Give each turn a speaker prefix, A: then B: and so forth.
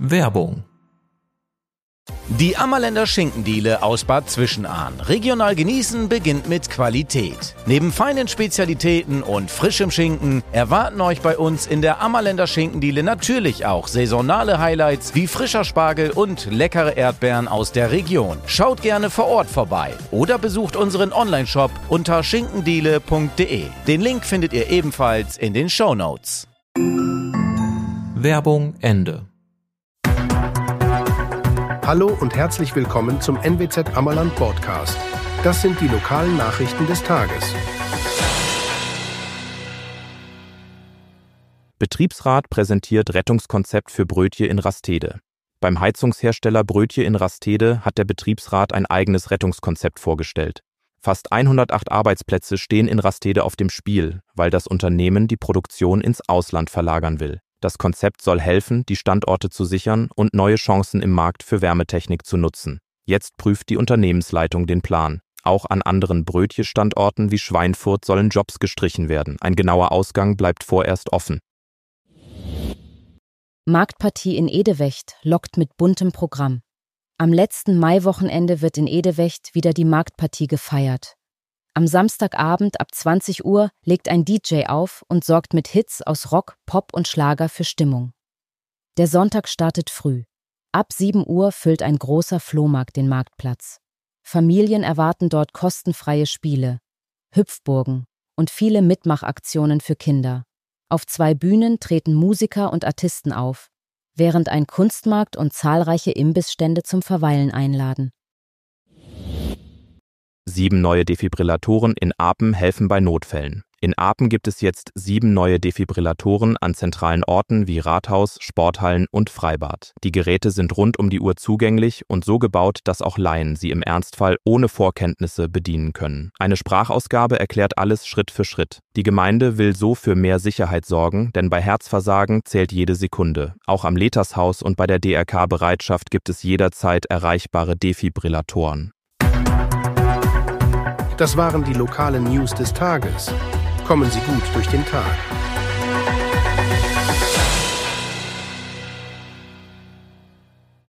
A: Werbung.
B: Die Ammerländer Schinkendiele aus Bad Zwischenahn. Regional genießen beginnt mit Qualität. Neben feinen Spezialitäten und frischem Schinken erwarten euch bei uns in der Ammerländer Schinkendiele natürlich auch saisonale Highlights wie frischer Spargel und leckere Erdbeeren aus der Region. Schaut gerne vor Ort vorbei oder besucht unseren Onlineshop unter schinkendiele.de. Den Link findet ihr ebenfalls in den Shownotes.
A: Werbung Ende.
C: Hallo und herzlich willkommen zum NWZ Ammerland Podcast. Das sind die lokalen Nachrichten des Tages.
D: Betriebsrat präsentiert Rettungskonzept für Brötje in Rastede. Beim Heizungshersteller Brötje in Rastede hat der Betriebsrat ein eigenes Rettungskonzept vorgestellt. Fast 108 Arbeitsplätze stehen in Rastede auf dem Spiel, weil das Unternehmen die Produktion ins Ausland verlagern will. Das Konzept soll helfen, die Standorte zu sichern und neue Chancen im Markt für Wärmetechnik zu nutzen. Jetzt prüft die Unternehmensleitung den Plan. Auch an anderen Brötje-Standorten wie Schweinfurt sollen Jobs gestrichen werden. Ein genauer Ausgang bleibt vorerst offen.
E: Marktpartie in Edewecht lockt mit buntem Programm. Am letzten Maiwochenende wird in Edewecht wieder die Marktpartie gefeiert. Am Samstagabend ab 20 Uhr legt ein DJ auf und sorgt mit Hits aus Rock, Pop und Schlager für Stimmung. Der Sonntag startet früh. Ab 7 Uhr füllt ein großer Flohmarkt den Marktplatz. Familien erwarten dort kostenfreie Spiele, Hüpfburgen und viele Mitmachaktionen für Kinder. Auf 2 Bühnen treten Musiker und Artisten auf, während ein Kunstmarkt und zahlreiche Imbissstände zum Verweilen einladen.
D: 7 neue Defibrillatoren in Apen helfen bei Notfällen. In Apen gibt es jetzt 7 neue Defibrillatoren an zentralen Orten wie Rathaus, Sporthallen und Freibad. Die Geräte sind rund um die Uhr zugänglich und so gebaut, dass auch Laien sie im Ernstfall ohne Vorkenntnisse bedienen können. Eine Sprachausgabe erklärt alles Schritt für Schritt. Die Gemeinde will so für mehr Sicherheit sorgen, denn bei Herzversagen zählt jede Sekunde. Auch am Letershaus und bei der DRK-Bereitschaft gibt es jederzeit erreichbare Defibrillatoren.
C: Das waren die lokalen News des Tages. Kommen Sie gut durch den Tag.